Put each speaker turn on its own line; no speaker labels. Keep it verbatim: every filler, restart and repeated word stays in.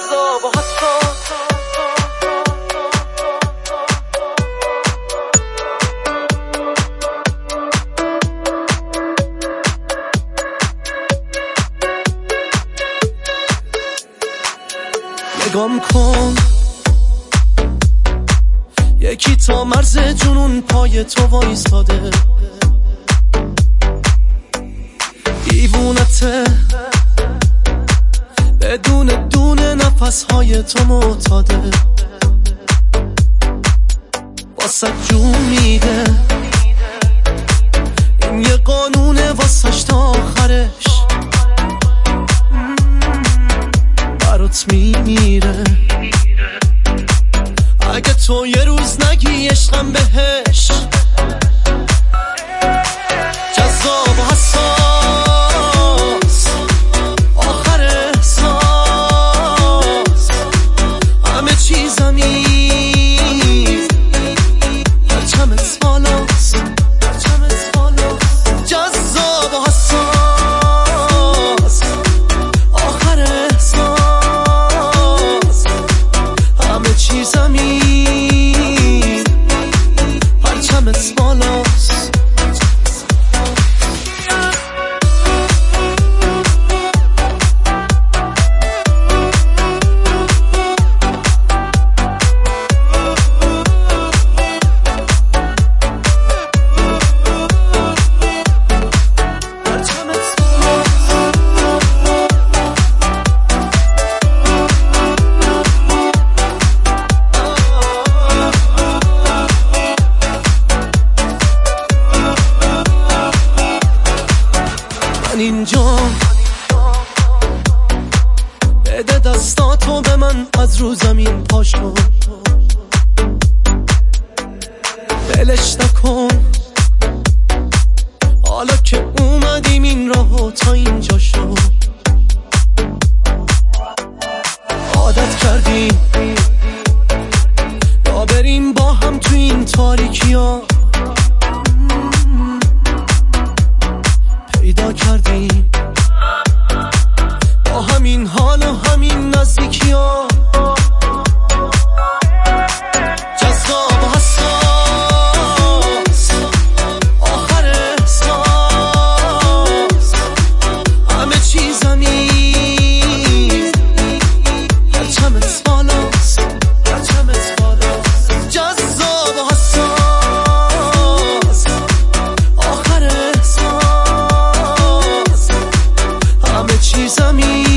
جذاب و حساس.
نگام کن یکی تا مرز جنون پای تو وایساده، دیوونته بدون دونه نفسهای تو معتاده، واسه جون میده این یه قانونه واسش تا آخرش برات میمیره. اگه تو یه روز نگی عشقم بهش، جذاب و حساس آخر احساس، همه چیزمی پرچمت بالاست، جذاب و حساس آخر احساس، همه چیزمی پرچمت بالاست. اینجا بده دستاتو به من، از رو زمین پاشو بلش نکن، حالا که اومدیم این راهو تا اینجا شو، عادت کردیم با بریم با هم تو این تاریکی ها، پیدا کردیم با همین حال و همین نزدیکی ها، جذاب و حساس آخر احساس، همه چیزمی پرچمت بالاست، جذاب و حساس آخر احساس، همه چیزمی